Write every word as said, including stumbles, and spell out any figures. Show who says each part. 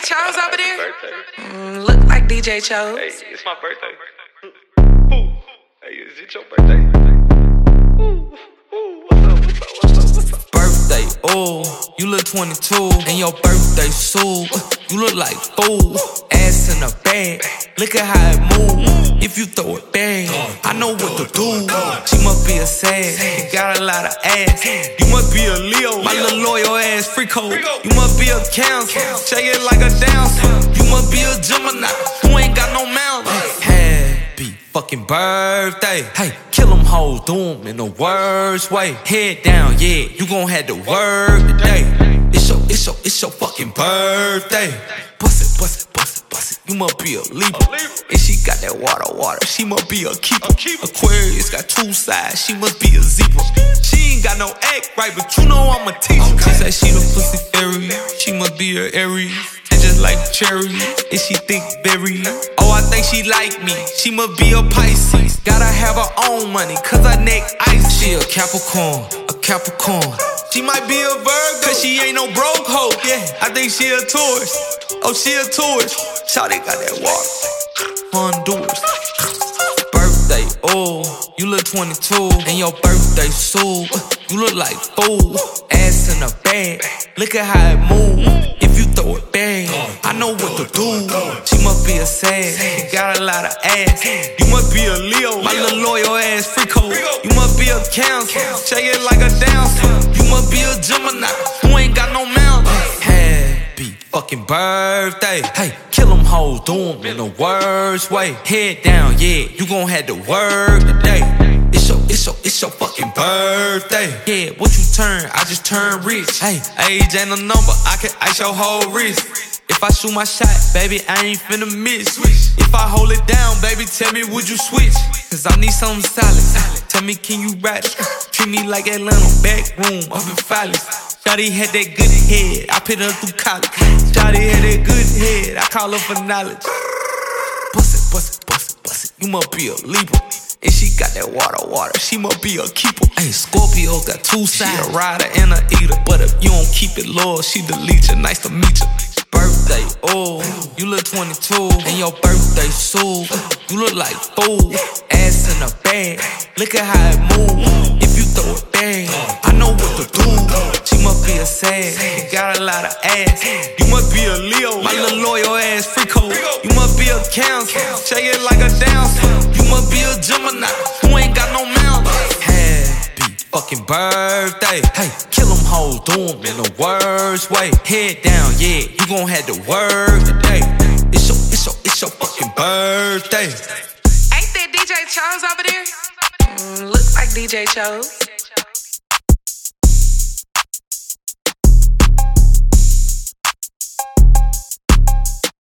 Speaker 1: Chose over there? Mm, look like D J Chose.
Speaker 2: Hey, it's my birthday. Ooh. Hey, is it your birthday? Ooh. Ooh. What's up? What's up? What's up? What's up?
Speaker 3: Birthday, ooh, you look twenty-two, and your birthday suit, you look like fool. Ass in a bag, look at how it move. If you throw it back, I know what to do. She must be a sad, got a lot of ass. You must be a Leo, my little loyal ass freako. You must be a Cancer, shake it like a dancer. You must be a Gemini, who ain't got no mouth. Happy fucking birthday. Hey, kill them hoes, do them in the worst way. Head down, yeah, you gon' have to work today. It's your, it's your, it's your fucking birthday. Bust it, bust it, bust it, bust it. You must be a Libra. And she got that water, water. She must be a keeper. Aquarius got two sides. She must be a zebra. She ain't got no act right, but you know I'm a teacher. She said she the pussy fairy. She must be a Aries. Just like cherry, and she thick berry. Oh, I think she like me. She must be a Pisces. Gotta have her own money, cause her neck ice. She a Capricorn, a Capricorn. She might be a Virgo, cause she ain't no broke hoe. Yeah, I think she a tourist. Oh, she a tourist. Shawty got that water. Honduras. Birthday, oh, you look twenty-two, and your birthday suit, you look like fool. Ass in a bag, look at how it move. If you throw it back, I know what to do. She must be a sad, got a lot of ass. You must be a Leo, my little loyal ass freako. You must be a Cancer, shake it like a dancer. You must be a Gemini, who ain't got no mouth. Happy fucking birthday. Hey, kill them hoes, do them in the worst way. Head down, yeah, you gon' have to work today. It's your, it's your, it's your fucking birthday. Yeah, what you turn? I just turned rich. Hey, age ain't a number, I can ice your whole wrist. If I shoot my shot, baby, I ain't finna miss. If I hold it down, baby, tell me, would you switch? Cause I need something solid. Tell me, can you ride it? Treat me like Atlanta, back room, up in Phallus. Shawty had that good head, I put her through college. Shawty had that good head, I call her for knowledge. Bust it, bust it, bust it, bust it. You must be a Libra. And she got that water, water. She must be a keeper. Hey, Scorpio got two sides. She a rider and a eater. But if you don't keep it loyal, she delete you. Nice to meet you. Birthday, oh, you look twenty-two, and your birthday suit, you look like fool. Ass in a bag, look at how it move. If you throw it back, I know what to do. She must be a sad, got a lot of ass. You must be a Leo, my little loyal ass freako. You must be a Cancer, shake it like a dancer. You must be a Gemini, who ain't got no mouth. Happy fucking birthday. Hey, kill them hoes, do them in the worst way. Head down, yeah, you gon' have to work today. It's your, it's your, it's your fucking birthday.
Speaker 1: Ain't that D J Chose over there? Mm, look like D J Chose.